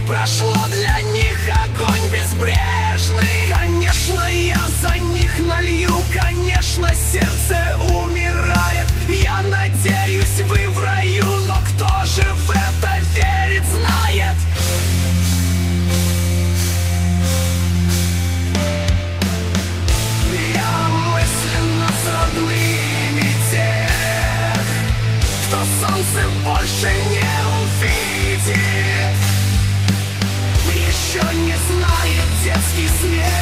прошло для них огонь безбрежный. Конечно, я за них налью, конечно, сердце умирает. Я надеюсь, вы в раю, но кто же в это верит, знает. Я мысленно с родными тех, кто солнце больше не увидит, еще не знает детский смех.